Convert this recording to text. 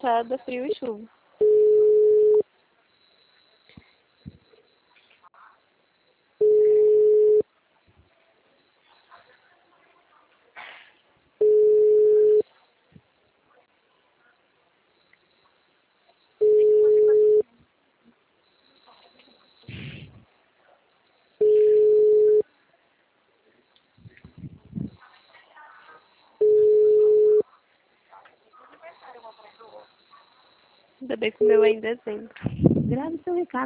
calçada, frio e chuva. Ainda bem que o meu é em dezembro. Grave seu recado.